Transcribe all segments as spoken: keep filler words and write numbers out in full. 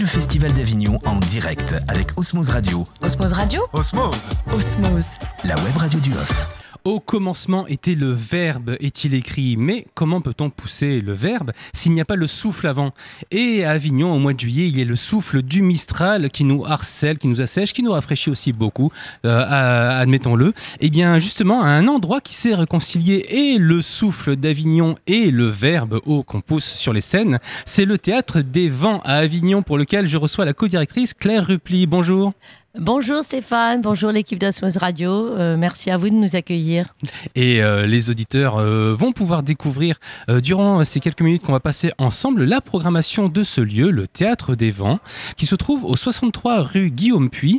le Festival d'Avignon en direct avec Osmose Radio. Osmose Radio ? Osmose. Osmose. La web radio du Off. Au commencement était le verbe, est-il écrit. Mais comment peut-on pousser le verbe s'il n'y a pas le souffle avant ? Et à Avignon, au mois de juillet, il y a le souffle du Mistral qui nous harcèle, qui nous assèche, qui nous rafraîchit aussi beaucoup, euh, admettons-le. Et bien justement, à un endroit qui sait réconcilier et le souffle d'Avignon et le verbe haut qu'on pousse sur les scènes, c'est le Théâtre des Vents à Avignon pour lequel je reçois la co-directrice Claire Rupli. Bonjour. Bonjour Stéphane, bonjour l'équipe d'Osmose Radio, euh, merci à vous de nous accueillir. Et euh, les auditeurs euh, vont pouvoir découvrir euh, durant ces quelques minutes qu'on va passer ensemble la programmation de ce lieu, le Théâtre des Vents, qui se trouve au soixante-trois rue Guillaume Puy,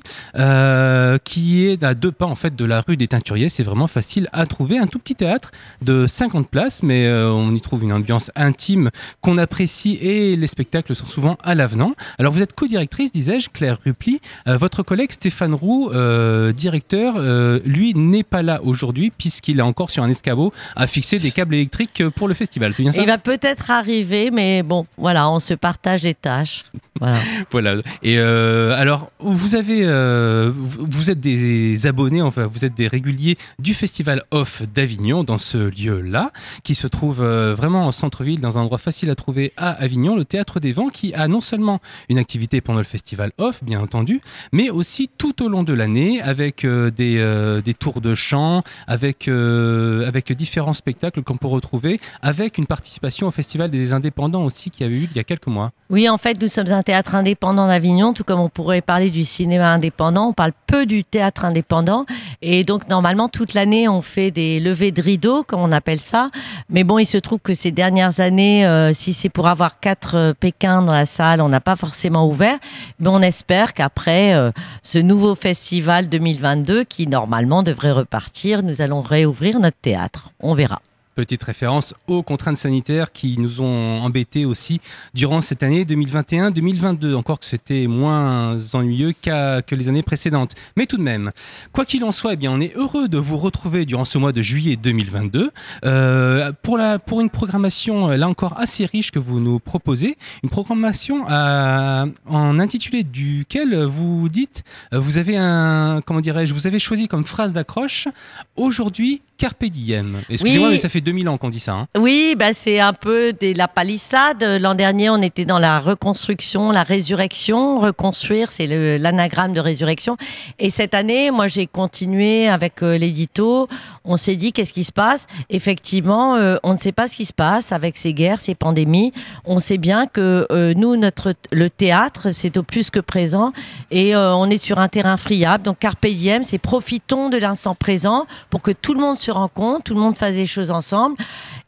euh, qui est à deux pas en fait de la rue des Teinturiers. C'est vraiment facile à trouver, un tout petit théâtre de cinquante places, mais euh, on y trouve une ambiance intime qu'on apprécie et les spectacles sont souvent à l'avenant. Alors vous êtes co-directrice, disais-je, Claire Rupli, euh, votre collègue Stéphane Roux, euh, directeur, euh, lui n'est pas là aujourd'hui puisqu'il est encore sur un escabeau à fixer des câbles électriques pour le festival. C'est bien ça ? Il va peut-être arriver, mais bon, voilà, on se partage les tâches. Voilà. Voilà. Et euh, alors, vous avez, euh, vous êtes des abonnés, enfin, vous êtes des réguliers du Festival Off d'Avignon dans ce lieu-là, qui se trouve euh, vraiment en centre-ville, dans un endroit facile à trouver à Avignon, le Théâtre des Vents, qui a non seulement une activité pendant le Festival Off, bien entendu, mais aussi tout au long de l'année avec euh, des, euh, des tours de chant, avec, euh, avec différents spectacles qu'on peut retrouver, avec une participation au Festival des Indépendants aussi qui a eu il y a quelques mois. Oui, en fait, nous sommes un théâtre indépendant d'Avignon, tout comme on pourrait parler du cinéma indépendant, on parle peu du théâtre indépendant, et donc normalement toute l'année on fait des levées de rideaux, comme on appelle ça, mais bon, il se trouve que ces dernières années, euh, si c'est pour avoir quatre euh, Pékins dans la salle, on n'a pas forcément ouvert, mais on espère qu'après euh, ce nouveau festival deux mille vingt-deux, qui normalement devrait repartir, nous allons réouvrir notre théâtre, on verra. Petite référence aux contraintes sanitaires qui nous ont embêtés aussi durant cette année deux mille vingt et un deux mille vingt-deux, encore que c'était moins ennuyeux qu'à, que les années précédentes. Mais tout de même, quoi qu'il en soit, eh bien, on est heureux de vous retrouver durant ce mois de juillet deux mille vingt-deux euh, pour, la, pour une programmation là encore assez riche que vous nous proposez, une programmation à, en intitulé duquel vous dites, vous avez un, comment dirais-je, vous avez choisi comme phrase d'accroche aujourd'hui Carpe diem. Excusez-moi, oui. Mais ça fait deux mille ans qu'on dit ça. Hein. Oui, bah c'est un peu des, la palissade. L'an dernier, on était dans la reconstruction, la résurrection. Reconstruire, c'est le, l'anagramme de résurrection. Et cette année, moi, j'ai continué avec euh, l'édito. On s'est dit, qu'est-ce qui se passe ? Effectivement, euh, on ne sait pas ce qui se passe avec ces guerres, ces pandémies. On sait bien que euh, nous, notre, le théâtre, c'est au plus que présent. Et euh, on est sur un terrain friable. Donc, Carpe diem, c'est profitons de l'instant présent pour que tout le monde se rencontre, tout le monde fasse des choses ensemble.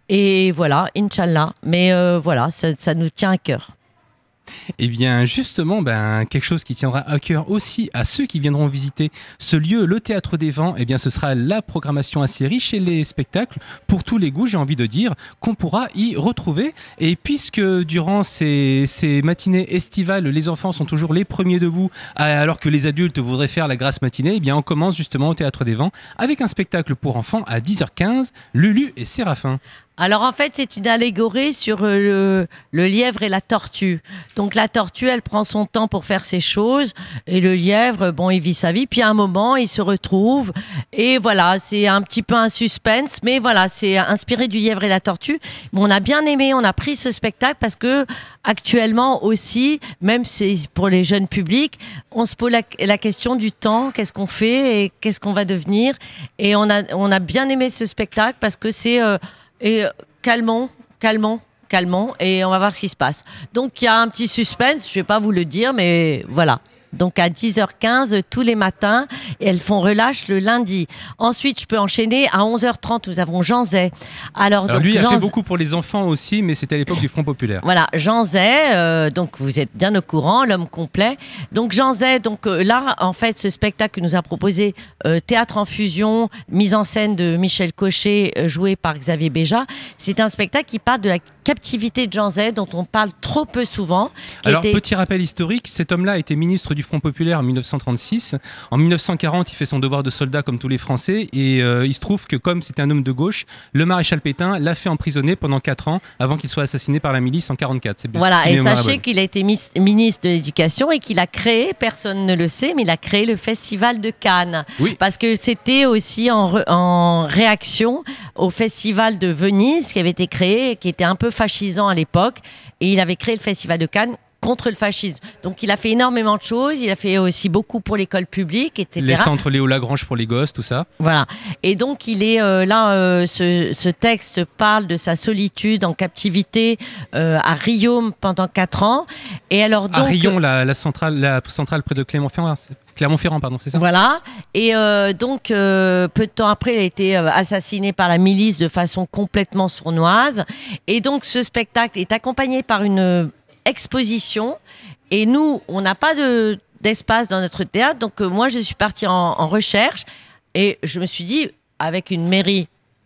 Et voilà, Inch'Allah. Mais euh, voilà, ça, ça nous tient à cœur. Eh bien, justement, ben, quelque chose qui tiendra à cœur aussi à ceux qui viendront visiter ce lieu, le Théâtre des Vents, eh bien, ce sera la programmation assez riche et les spectacles pour tous les goûts, j'ai envie de dire, qu'on pourra y retrouver. Et puisque durant ces, ces matinées estivales, les enfants sont toujours les premiers debout, alors que les adultes voudraient faire la grasse matinée, eh bien, on commence justement au Théâtre des Vents avec un spectacle pour enfants à dix heures quinze, Lulu et Séraphin. Alors en fait, c'est une allégorie sur le, le lièvre et la tortue. Donc la tortue, elle prend son temps pour faire ses choses et le lièvre, bon, il vit sa vie. Puis à un moment, il se retrouve et voilà, c'est un petit peu un suspense, mais voilà, c'est inspiré du lièvre et la tortue. Bon, on a bien aimé, on a pris ce spectacle parce que actuellement aussi, même c'est pour les jeunes publics, on se pose la, la question du temps, qu'est-ce qu'on fait et qu'est-ce qu'on va devenir. Et on a, on a bien aimé ce spectacle parce que c'est... Euh, Et calmons, calmons, calmons, et on va voir ce qui se passe. Donc il y a un petit suspense, je ne vais pas vous le dire, mais voilà. Donc à dix heures quinze tous les matins, et elles font relâche le lundi. Ensuite, je peux enchaîner à onze heures trente, nous avons Jean Zay. Alors, Alors donc, lui, il a Jean... fait beaucoup pour les enfants aussi, mais c'était à l'époque du Front Populaire. Voilà, Jean Zay, euh, donc vous êtes bien au courant, l'homme complet. Donc Jean Zay, donc euh, là, en fait, ce spectacle que nous a proposé euh, Théâtre en fusion, mise en scène de Michel Cochet, euh, joué par Xavier Béja, c'est un spectacle qui parle de la captivité de Jean Zay, dont on parle trop peu souvent. Alors, était... petit rappel historique, cet homme-là a été ministre du Front populaire en mille neuf cent trente-six. En mille neuf cent quarante, il fait son devoir de soldat comme tous les Français, et euh, il se trouve que comme c'était un homme de gauche, le maréchal Pétain l'a fait emprisonner pendant quatre ans avant qu'il soit assassiné par la milice en quarante-quatre. C'est voilà, et mémorable. sachez qu'il a été mis- ministre de l'Éducation et qu'il a créé, personne ne le sait, mais il a créé le Festival de Cannes. Oui. Parce que c'était aussi en, re- en réaction au Festival de Venise qui avait été créé, qui était un peu fascisant à l'époque, et il avait créé le Festival de Cannes contre le fascisme. Donc il a fait énormément de choses, il a fait aussi beaucoup pour l'école publique, et cetera. Les centres Léo Lagrange pour les gosses, tout ça. Voilà. Et donc il est euh, là, euh, ce, ce texte parle de sa solitude en captivité euh, à Riom pendant quatre ans. Et alors donc, à Riom, la, la, centrale, la centrale près de Clermont-Ferrand, Clermont-Ferrand, pardon, c'est ça? Voilà. Et euh, donc, euh, peu de temps après, il a été euh, assassiné par la milice de façon complètement sournoise. Et donc, ce spectacle est accompagné par une euh, exposition. Et nous, on n'a pas de, d'espace dans notre théâtre. Donc, euh, moi, je suis partie en, en recherche. Et je me suis dit, avec une mairie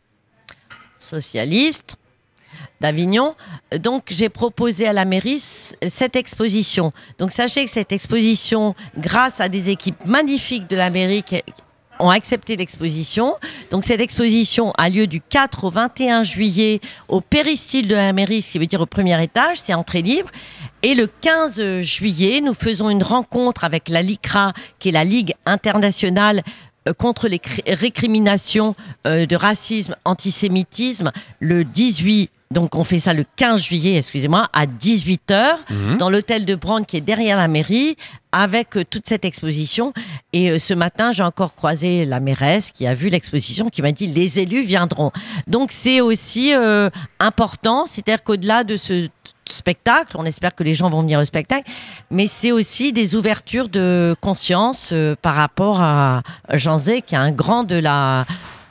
socialiste d'Avignon, donc j'ai proposé à la mairie cette exposition. Donc sachez que cette exposition, grâce à des équipes magnifiques de la mairie qui ont accepté l'exposition, donc cette exposition a lieu du quatre au vingt et un juillet au péristyle de la mairie, ce qui veut dire au premier étage, c'est entrée libre. Et le quinze juillet, nous faisons une rencontre avec la LICRA, qui est la Ligue internationale contre les récriminations de racisme, antisémitisme, le dix-huit. Donc on fait ça le quinze juillet, excusez-moi, à dix-huit heures, mmh. dans l'hôtel de Brande qui est derrière la mairie, avec euh, toute cette exposition. Et euh, ce matin, j'ai encore croisé la mairesse qui a vu l'exposition, qui m'a dit les élus viendront. Donc c'est aussi euh, important, c'est-à-dire qu'au-delà de ce spectacle, on espère que les gens vont venir au spectacle, mais c'est aussi des ouvertures de conscience euh, par rapport à Jean Zay, qui est un grand de la,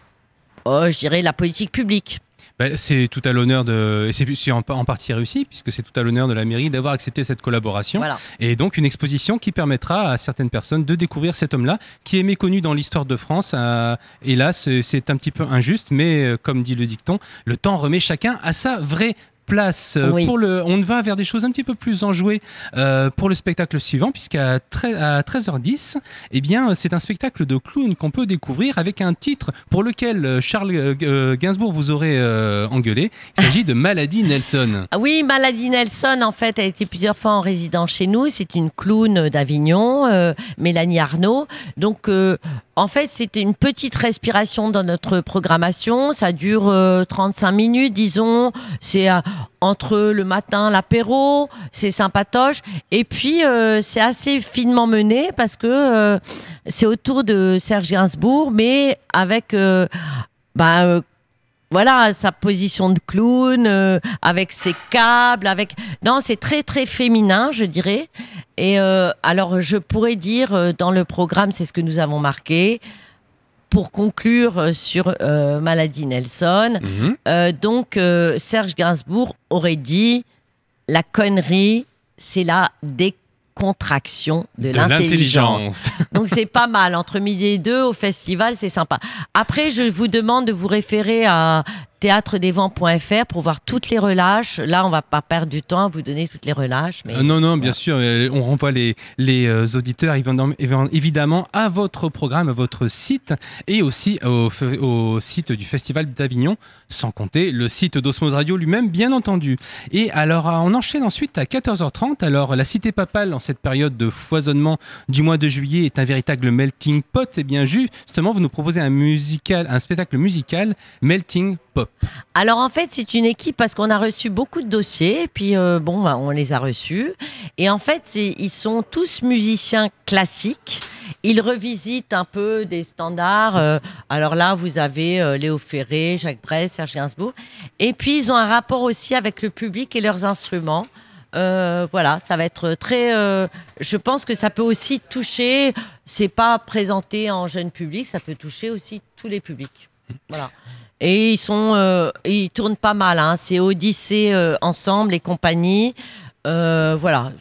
oh, je dirais, la politique publique. Ben, c'est tout à l'honneur de, et c'est, c'est en, en partie réussi, puisque c'est tout à l'honneur de la mairie d'avoir accepté cette collaboration. Voilà. Et donc une exposition qui permettra à certaines personnes de découvrir cet homme-là, qui est méconnu dans l'histoire de France. Euh, hélas, c'est, c'est un petit peu injuste, mais euh, comme dit le dicton, le temps remet chacun à sa vraie place. Oui. Pour le, on va vers des choses un petit peu plus enjouées euh, pour le spectacle suivant, puisqu'à à treize heures dix, eh bien, c'est un spectacle de clown qu'on peut découvrir avec un titre pour lequel Charles euh, Gainsbourg vous aurait euh, engueulé. Il s'agit de Maladie Nelson. Oui, Maladie Nelson, en fait, a été plusieurs fois en résidence chez nous. C'est une clown d'Avignon, euh, Mélanie Arnaud. Donc, euh, en fait, c'était une petite respiration dans notre programmation. Ça dure euh, trente-cinq minutes, disons. C'est euh, entre le matin, l'apéro, c'est sympatoche. Et puis, euh, c'est assez finement mené parce que euh, c'est autour de Serge Gainsbourg, mais avec... Euh, bah, euh, voilà, sa position de clown, euh, avec ses câbles, avec... Non, c'est très, très féminin, je dirais. Et euh, alors, je pourrais dire, euh, dans le programme, c'est ce que nous avons marqué, pour conclure sur euh, Maladie Nelson. Mmh. Euh, donc, euh, Serge Gainsbourg aurait dit « La connerie, c'est la décontraction de, de l'intelligence. l'intelligence. » Donc, c'est pas mal. Entre midi et deux, au festival, c'est sympa. Après, je vous demande de vous référer à théâtre des vents point f r pour voir toutes les relâches. Là, on va pas perdre du temps à vous donner toutes les relâches. Mais... Euh, non, non, bien sûr. On renvoie les, les euh, auditeurs évidemment à votre programme, à votre site et aussi au, au site du Festival d'Avignon, sans compter le site d'Osmose Radio lui-même, bien entendu. Et alors, on enchaîne ensuite à quatorze heures trente. Alors, la Cité Papale, en cette période de foisonnement du mois de juillet, est un véritable melting pot. Et bien, justement, vous nous proposez un, musical, un spectacle musical, Melting Pop. Alors en fait c'est une équipe parce qu'on a reçu beaucoup de dossiers et puis euh, bon bah, on les a reçus et en fait ils sont tous musiciens classiques. Ils revisitent un peu des standards. Euh, alors là vous avez euh, Léo Ferré, Jacques Brel, Serge Gainsbourg et puis ils ont un rapport aussi avec le public et leurs instruments. Euh, voilà, ça va être très. Euh, je pense que ça peut aussi toucher. C'est pas présenté en jeune public, ça peut toucher aussi tous les publics. Voilà. Et ils sont, euh, ils tournent pas mal. Hein. C'est Odyssée euh, ensemble et compagnie. Euh, voilà.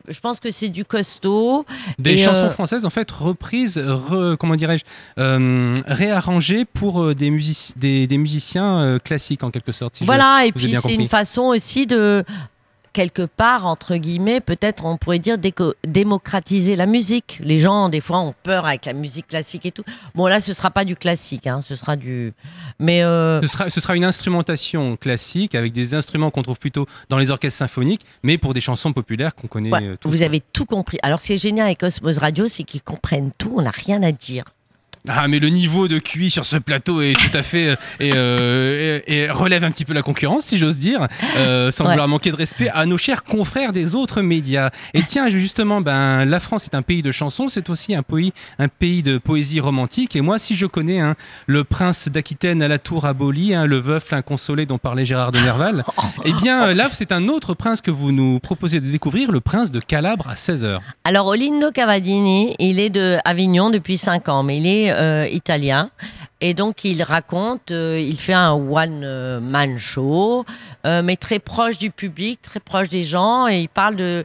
je pense que c'est du costaud. Des et, chansons euh, françaises en fait reprises, re- comment dirais-je, euh, réarrangées pour euh, des, musici- des, des musiciens euh, classiques en quelque sorte. Si voilà, je, et je vous ai puis bien c'est compris. une façon aussi de, quelque part, entre guillemets, peut-être on pourrait dire déco- démocratiser la musique. Les gens, des fois, ont peur avec la musique classique et tout. Bon, là, ce sera pas du classique, hein, ce sera du... Mais... euh, Ce sera, ce sera une instrumentation classique avec des instruments qu'on trouve plutôt dans les orchestres symphoniques, mais pour des chansons populaires qu'on connaît ouais, euh, tous. vous avez tout compris. Alors, ce qui est génial avec Osmose Radio, c'est qu'ils comprennent tout, on n'a rien à dire. Ah, mais le niveau de Q I sur ce plateau est tout à fait euh, et, euh, et, et relève un petit peu la concurrence, si j'ose dire, euh, sans Ouais. vouloir manquer de respect à nos chers confrères des autres médias. Et tiens, justement, ben, la France est un pays de chansons, c'est aussi un pays, un pays de poésie romantique. Et moi, si je connais hein, le prince d'Aquitaine à la tour abolie, hein, le veuf l'inconsolé dont parlait Gérard de Nerval, eh bien là, c'est un autre prince que vous nous proposez de découvrir, le prince de Calabre à seize heures. Alors, Olindo Cavadini, il est de Avignon depuis cinq ans, mais il est euh, italien. Et donc, il raconte, euh, il fait un one-man show, euh, mais très proche du public, très proche des gens. Et il parle de,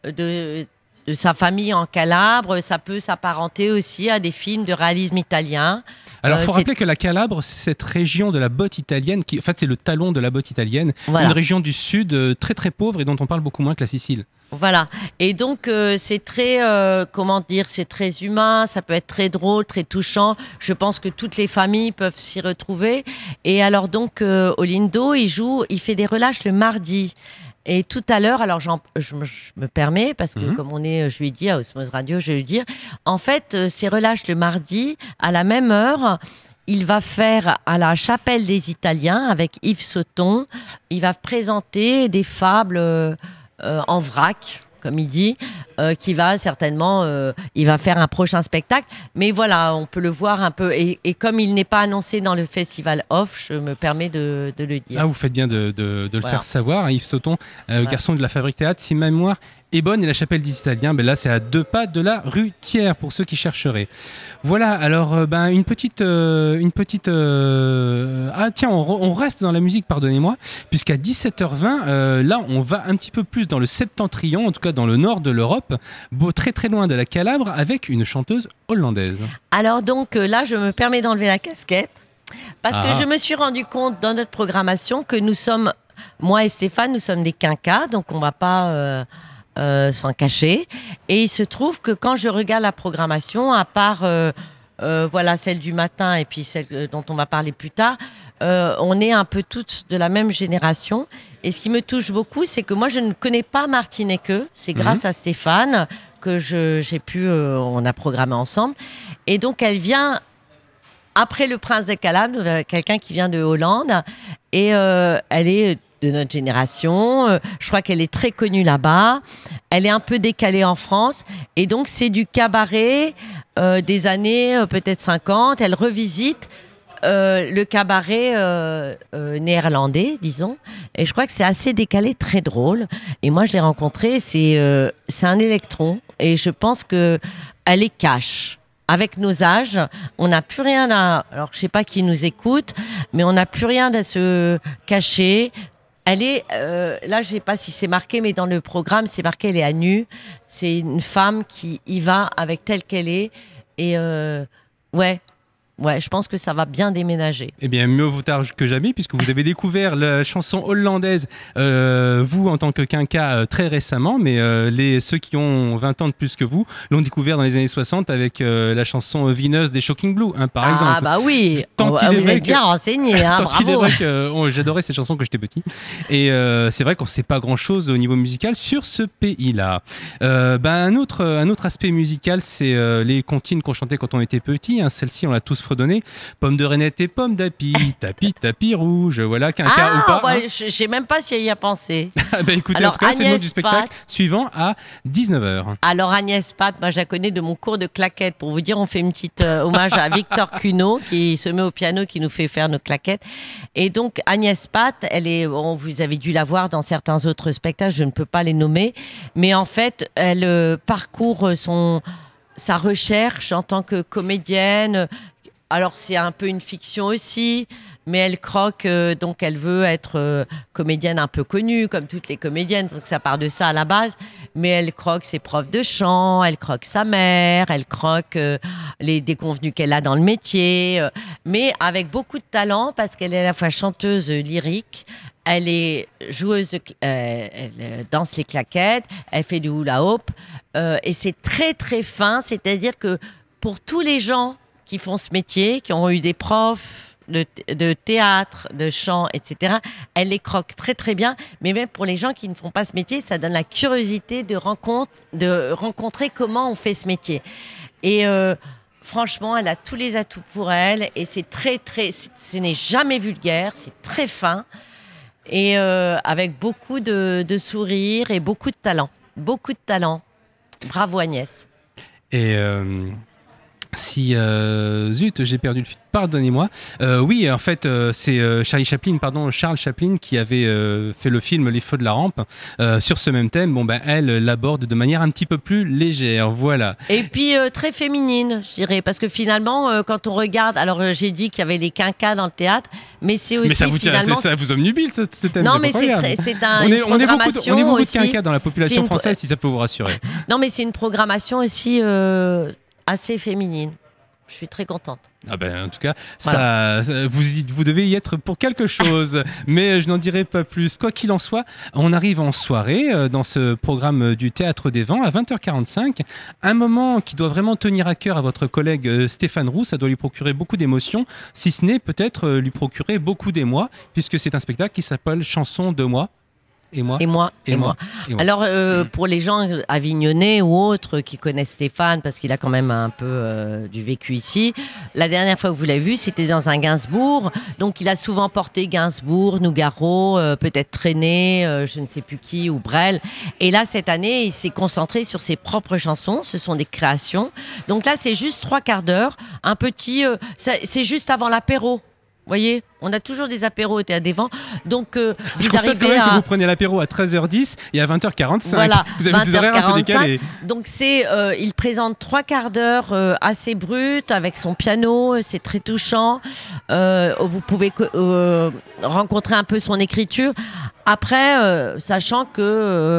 de, de sa famille en Calabre. Ça peut s'apparenter aussi à des films de réalisme italien. Alors, il Euh, faut c'est- rappeler que la Calabre, c'est cette région de la botte italienne, qui, en fait, c'est le talon de la botte italienne, Voilà. une région du sud euh, très très pauvre et dont on parle beaucoup moins que la Sicile. Voilà. Et donc, euh, c'est très, euh, comment dire, c'est très humain, ça peut être très drôle, très touchant. Je pense que toutes les familles peuvent s'y retrouver. Et alors, donc, euh, Olindo, il joue, il fait des relâches le mardi. Et tout à l'heure, alors j'en- je, me- je me permets, parce que Mhm. comme on est, je lui ai dit à Osmose Radio, je vais lui dire, en fait, euh, ces relâches le mardi, à la même heure, il va faire à la Chapelle des Italiens avec Yves Sauton, il va présenter des fables euh, euh, en vrac, comme il dit, euh, qui va certainement, euh, il va faire un prochain spectacle. Mais voilà, on peut le voir un peu. Et, et comme il n'est pas annoncé dans le festival Off, je me permets de, de le dire. Ah, vous faites bien de, de- de le Voilà. faire savoir, hein, Yves Sauton, euh, Voilà. garçon de la Fabrique Théâtre, si ma mémoire est bonne, et la Chapelle des Italiens, ben là c'est à deux pas de la rue Thiers pour ceux qui chercheraient. Voilà, alors euh, ben une petite, euh, une petite, euh, ah tiens, on, re- on reste dans la musique, pardonnez-moi, puisqu'à dix-sept heures vingt, euh, là on va un petit peu plus dans le septentrion, en tout cas dans le nord de l'Europe, beau très très loin de la Calabre, avec une chanteuse hollandaise. Alors donc euh, là, je me permets d'enlever la casquette parce Ah. que je me suis rendu compte dans notre programmation que nous sommes, moi et Stéphane, nous sommes des quinquas, donc on va pas euh, euh, s'en cacher. Et il se trouve que quand je regarde la programmation, à part euh, euh, voilà celle du matin et puis celle euh, dont on va parler plus tard, euh, on est un peu toutes de la même génération. Et ce qui me touche beaucoup, c'est que moi je ne connais pas Martine Ecke. C'est grâce à Stéphane que je, j'ai pu, euh, on a programmé ensemble. Et donc elle vient après le Prince de Calabre, euh, quelqu'un qui vient de Hollande, et euh, elle est de notre génération. Euh, je crois qu'elle est très connue là-bas. Elle est un peu décalée en France, et donc c'est du cabaret euh, des années euh, peut-être cinquante. Elle revisite euh, le cabaret euh, euh, néerlandais, disons. Et je crois que c'est assez décalé, très drôle. Et moi, je l'ai rencontrée, c'est euh, c'est un électron, et je pense que elle est cash. Avec nos âges, on n'a plus rien à... Alors, je sais pas qui nous écoute, mais on n'a plus rien à se cacher. Elle est... euh, là, je sais pas si c'est marqué, mais dans le programme, c'est marqué, elle est à nu. C'est une femme qui y va avec telle qu'elle est. Et euh, ouais, ouais, je pense que ça va bien déménager. Eh bien, mieux vaut tard que jamais, puisque vous avez découvert la chanson hollandaise, euh, vous, en tant que quinca, euh, très récemment, mais euh, les, ceux qui ont vingt ans de plus que vous l'ont découvert dans les années soixante avec euh, la chanson Vineuse des Shocking Blue, hein, par ah, exemple. bah oui, Tant oh, il est vous vrai êtes que- bien renseigné, hein, Tant il est bravo. vrai que oh, j'adorais cette chanson quand j'étais petit. Et euh, c'est vrai qu'on ne sait pas grand-chose au niveau musical sur ce pays-là. Euh, ben, un, autre, un autre aspect musical, c'est euh, les comptines qu'on chantait quand on était petit. Hein. Celle-ci, on l'a tous fredonné. Pomme de Renette et pomme d'api, tapis, tapis rouge. Voilà, quinca Ah, ou pas. bah, hein. je je sais même pas si elle y a pensé. Ah bah écoutez, Alors, en tout cas, c'est le nom Agnès du spectacle Pat. suivant à dix-neuf heures. Alors Agnès Pat, moi je la connais de mon cours de claquettes. Pour vous dire, on fait une petite euh, hommage à Victor Cuno qui se met au piano, qui nous fait faire nos claquettes. Et donc Agnès Pat, elle est, bon, vous avez dû la voir dans certains autres spectacles, je ne peux pas les nommer, mais en fait, elle euh, parcourt son sa recherche en tant que comédienne. Alors c'est un peu une fiction aussi, mais elle croque, euh, donc elle veut être euh, comédienne un peu connue, comme toutes les comédiennes, donc ça part de ça à la base. mais elle croque ses profs de chant, elle croque sa mère, elle croque euh, les déconvenus qu'elle a dans le métier, euh, mais avec beaucoup de talent parce qu'elle est à la fois chanteuse euh, lyrique, elle est joueuse, de cl- euh, elle euh, danse les claquettes, elle fait du hula hoop, euh, et c'est très très fin, c'est-à-dire que pour tous les gens qui font ce métier, qui ont eu des profs de, de théâtre, de chant, et cetera, elle les croque très très bien, mais même pour les gens qui ne font pas ce métier, ça donne la curiosité de, rencontre, de rencontrer comment on fait ce métier. Et euh, franchement, elle a tous les atouts pour elle, et c'est très très, c'est- ce n'est jamais vulgaire, c'est très fin, et euh, avec beaucoup de, de sourire et beaucoup de talent. Beaucoup de talent. Bravo Agnès. Et euh, si euh, zut, j'ai perdu le fil. Pardonnez-moi. Euh, oui, en fait, euh, c'est euh, Charlie Chaplin, pardon, Charles Chaplin qui avait euh, fait le film Les Feux de la Rampe euh, sur ce même thème. Bon, ben, elle l'aborde de manière un petit peu plus légère. Voilà. Et puis euh, très féminine, je dirais, parce que finalement, euh, quand on regarde, alors euh, j'ai dit qu'il y avait les quinquas dans le théâtre, mais c'est aussi Mais ça vous, tient- finalement. c'est- ça vous obnubile ce, ce thème. Non, c'est mais c'est, incroyable. très- c'est un, On est, une on est beaucoup, de, programmation on est beaucoup de aussi. quinquas dans la C'est population une- française, si ça peut vous rassurer. Non, mais c'est une programmation aussi euh, assez féminine. Je suis très contente. Ah ben, en tout cas, Voilà. ça, ça- vous, y- vous devez y être pour quelque chose, mais je n'en dirai pas plus. Quoi qu'il en soit, on arrive en soirée euh, dans ce programme du Théâtre des Vents à vingt heures quarante-cinq. Un moment qui doit vraiment tenir à cœur à votre collègue euh, Stéphane Roux. Ça doit lui procurer beaucoup d'émotions, si ce n'est peut-être euh, lui procurer beaucoup d'émoi, puisque c'est un spectacle qui s'appelle Chanson de moi. Et moi. Et moi, Et et, moi. moi. Et moi. Alors, euh, pour les gens avignonnais ou autres qui connaissent Stéphane, parce qu'il a quand même un peu euh, du vécu ici, la dernière fois que vous l'avez vu, c'était dans un Gainsbourg. Donc, il a souvent porté Gainsbourg, Nougaro, euh, peut-être Traîné, euh, je ne sais plus qui, ou Brel. Et là, cette année, il s'est concentré sur ses propres chansons. Ce sont des créations. Donc là, c'est juste trois quarts d'heure. Un petit... euh, ça- c'est juste avant l'apéro. Vous voyez, on a toujours des apéros au Théâtre des Vents. Donc, euh, Je vous constate quand arrivez même à... que vous prenez l'apéro à treize heures dix et à vingt heures quarante-cinq. Voilà, vous avez des horaires un peu décalés. Donc c'est, euh, il présente trois quarts d'heure euh, assez brut avec son piano, c'est très touchant. Euh, vous pouvez co- euh, rencontrer un peu son écriture. Après, euh, sachant que euh,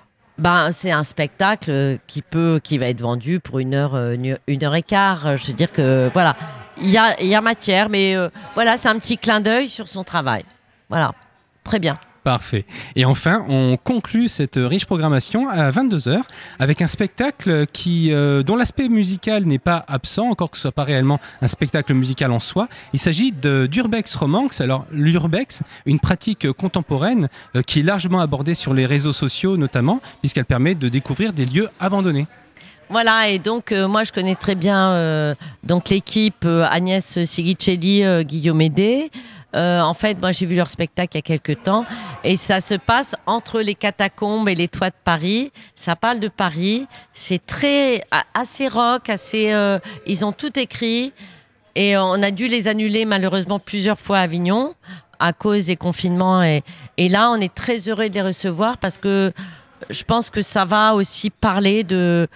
ben c'est un spectacle qui peut, qui va être vendu pour une heure, euh, une une heure et quart. Je veux dire que voilà, il y a, il y a matière, mais euh, voilà, c'est un petit clin d'œil sur son travail. Voilà, très bien. Parfait. Et enfin, on conclut cette riche programmation à vingt-deux heures avec un spectacle qui, euh, dont l'aspect musical n'est pas absent, encore que ce soit pas réellement un spectacle musical en soi. Il s'agit de, d'Urbex Romance. Alors, l'Urbex, une pratique contemporaine euh, qui est largement abordée sur les réseaux sociaux notamment, puisqu'elle permet de découvrir des lieux abandonnés. Voilà, et donc euh, moi je connais très bien euh, donc l'équipe euh, Agnès Sigicelli, euh, Guillaume Hédé. Euh, en fait, moi j'ai vu leur spectacle il y a quelques temps et ça se passe entre les catacombes et les toits de Paris. Ça parle de Paris, c'est très a- assez rock, assez. Euh, ils ont tout écrit et on a dû les annuler malheureusement plusieurs fois à Avignon à cause des confinements et, et là on est très heureux de les recevoir parce que je pense que ça va aussi parler de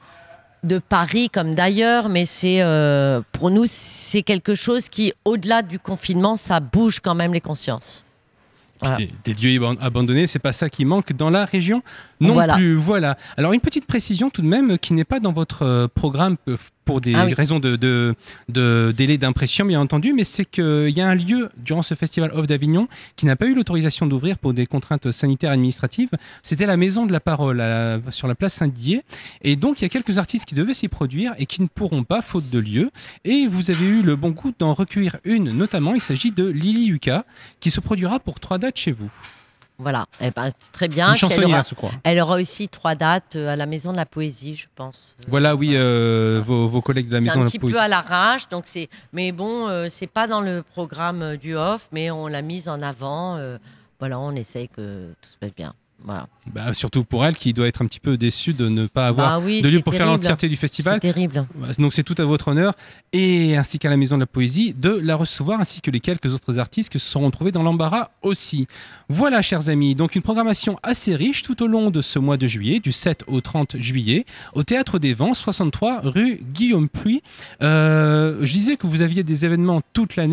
de Paris comme d'ailleurs, mais c'est euh, pour nous c'est quelque chose qui, au-delà du confinement, ça bouge quand même les consciences. Voilà. Des, des lieux aban- abandonnés, c'est pas ça qui manque dans la région non Voilà. plus. Voilà. Alors une petite précision tout de même qui n'est pas dans votre euh, programme euh, pour des Ah oui. raisons de, de, de délai d'impression bien entendu, mais c'est qu'il y a un lieu durant ce festival Off d'Avignon qui n'a pas eu l'autorisation d'ouvrir pour des contraintes sanitaires administratives. C'était la Maison de la Parole à la- sur la place Saint-Dié. Et donc il y a quelques artistes qui devaient s'y produire et qui ne pourront pas faute de lieu. Et vous avez eu le bon goût d'en recueillir une notamment. Il s'agit de Lily Yuka qui se produira pour trois dates chez vous. Voilà, eh ben, c'est très bien. Une Puis elle, chansonnière, aura, je crois. elle aura aussi trois dates euh, à la Maison de la Poésie, je pense. Euh, Voilà, oui, euh, vos, vos collègues de la c'est Maison un de petit la Poésie. peu à l'arrache, donc c'est. Mais bon, euh, c'est pas dans le programme euh, du off, mais on l'a mise en avant. euh, voilà, on essaye que tout se passe bien. Voilà. Bah, surtout pour elle qui doit être un petit peu déçue de ne pas avoir Bah oui, de lieu c'est pour faire terrible. l'entièreté du C'est festival. terrible. Donc c'est tout à votre honneur et ainsi qu'à la Maison de la Poésie de la recevoir ainsi que les quelques autres artistes qui se seront trouvés dans l'embarras aussi. Voilà chers amis, donc une programmation assez riche tout au long de ce mois de juillet, du sept au trente juillet, au Théâtre des Vents, soixante-trois rue Guillaume Puy. Euh, je disais que vous aviez des événements toute l'année,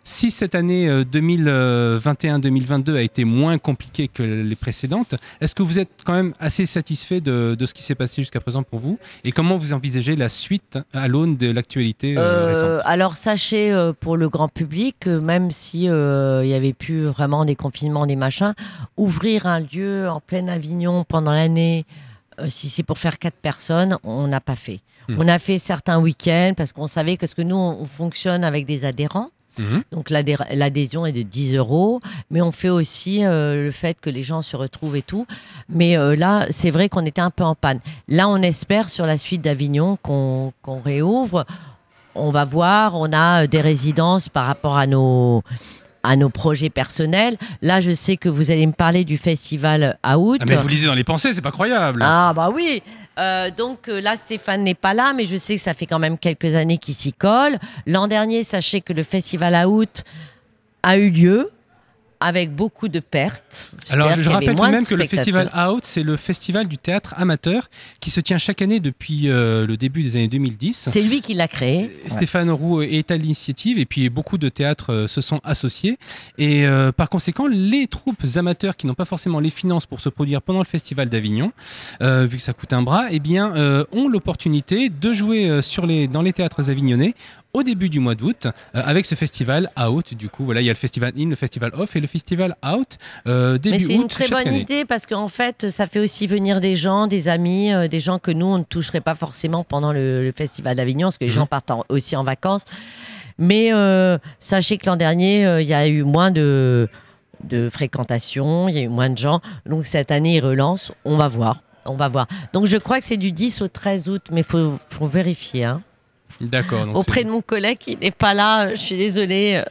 Si cette année euh, deux mille vingt et un deux mille vingt-deux a été moins compliquée que les précédentes, est-ce que vous êtes quand même assez satisfait de, de ce qui s'est passé jusqu'à présent pour vous? Et comment vous envisagez la suite à l'aune de l'actualité euh, Euh, récente? alors sachez euh, pour le grand public, que même si euh, il y avait plus vraiment des confinements, des machins, ouvrir un lieu en plein Avignon pendant l'année, euh, si c'est pour faire quatre personnes, on n'a pas fait. Mmh. On a fait certains week-ends parce qu'on savait que, ce que nous on, on fonctionne avec des adhérents. Mhm. Donc l'adhé- l'adhésion est de dix euros, mais on fait aussi euh, le fait que les gens se retrouvent et tout. Mais euh, là, c'est vrai qu'on était un peu en panne. Là, on espère sur la suite d'Avignon qu'on qu'on réouvre. On va voir, on a euh, des résidences par rapport à nos, à nos projets personnels. Là, je sais que vous allez me parler du festival à août. Ah, mais vous lisez dans les pensées, c'est pas croyable. Ah bah oui. Euh, donc euh, là, Stéphane n'est pas là, mais je sais que ça fait quand même quelques années qu'il s'y colle. L'an dernier, sachez que le festival à août a eu lieu avec beaucoup de pertes. Alors, C'est-à-dire je, je qu'il y avait rappelle tout moins de de même que le spectateurs. festival Out, c'est le festival du théâtre amateur qui se tient chaque année depuis euh, le début des années deux mille dix. C'est lui qui l'a créé. Stéphane Roux est à l'initiative et puis beaucoup de théâtres euh, se sont associés. Et euh, par conséquent, les troupes amateurs qui n'ont pas forcément les finances pour se produire pendant le festival d'Avignon, euh, vu que ça coûte un bras, eh bien, euh, ont l'opportunité de jouer euh, sur les, dans les théâtres avignonnais au début du mois d'août, euh, avec ce festival Out. Du coup, voilà, il y a le festival In, le festival Off et le festival Out euh, début Mais c'est août une très chaque bonne année. idée parce qu'en fait, ça fait aussi venir des gens, des amis, euh, des gens que nous, on ne toucherait pas forcément pendant le, le Festival d'Avignon parce que les Mhm. gens partent en- aussi en vacances. Mais euh, sachez que l'an dernier, euh, il y a eu moins de, de fréquentation, il y a eu moins de gens. Donc cette année, ils relancent. On va voir. On va voir. Donc je crois que c'est du dix au treize août, mais il faut, faut vérifier. Hein. D'accord. donc Auprès c'est- de mon collègue qui n'est pas là, je suis désolée.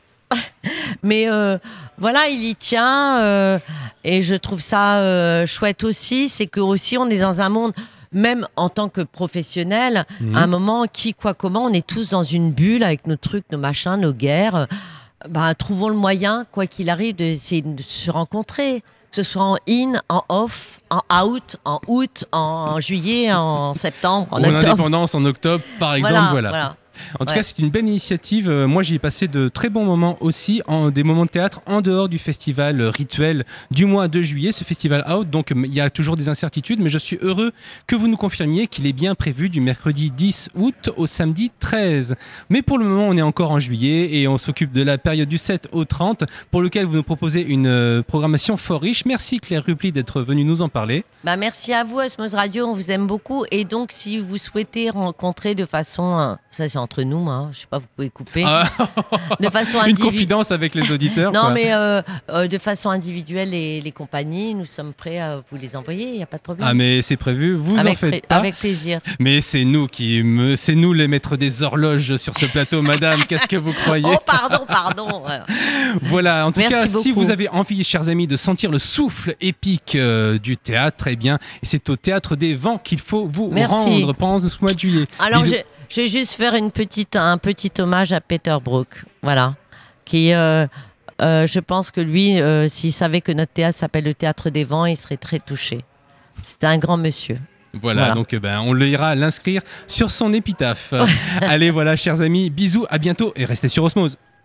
Mais euh, voilà, il y tient euh, et je trouve ça euh, chouette aussi. C'est que aussi on est dans un monde, même en tant que professionnel, Mhm. à un moment, qui, quoi, comment, on est tous dans une bulle avec nos trucs, nos machins, nos guerres. Ben, trouvons le moyen, quoi qu'il arrive, d'essayer de se rencontrer. Que ce soit en in, en off, en out, en août, en juillet, en septembre, en Ou en octobre. indépendance en octobre, par exemple. Voilà, Voilà. voilà. En tout Ouais. cas, c'est une belle initiative. Euh, Moi, j'y ai passé de très bons moments aussi, en, des moments de théâtre en dehors du festival euh, rituel du mois de juillet, ce festival Out. Donc, euh, il y a toujours des incertitudes, mais je suis heureux que vous nous confirmiez qu'il est bien prévu du mercredi dix août au samedi treize. Mais pour le moment, on est encore en juillet et on s'occupe de la période du sept au trente, pour lequel vous nous proposez une euh, programmation fort riche. Merci Claire Rupli d'être venue nous en parler. Bah, merci à vous, Osmose Radio, on vous aime beaucoup. Et donc, si vous souhaitez rencontrer de façon, euh, ça c'est entre nous, hein, je sais pas, vous pouvez couper, Ah, de façon une individuelle. confidence avec les auditeurs. Non, quoi. mais euh, euh, de façon individuelle, les, les compagnies, nous sommes prêts à vous les envoyer, il n'y a pas de problème. Ah, mais c'est prévu, vous en avec, faites pré- pas. avec plaisir. Mais c'est nous qui, me- c'est nous les maîtres des horloges sur ce plateau, madame. Qu'est-ce que vous croyez? Oh, pardon, pardon. Ouais. Voilà. En tout Merci cas, si beaucoup. vous avez envie, chers amis, de sentir le souffle épique euh, du théâtre, eh bien, c'est au théâtre des Vents qu'il faut vous Merci. rendre pendant ce mois de juillet. Alors, Bisous. je, je vais juste faire une petite, un petit hommage à Peter Brook, voilà, qui, euh, euh, je pense que lui, euh, s'il savait que notre théâtre s'appelle le Théâtre des Vents, il serait très touché. C'était un grand monsieur. Voilà, Voilà. donc euh, ben, on ira l'inscrire sur son épitaphe. Allez, voilà, chers amis, bisous, à bientôt et restez sur Osmose.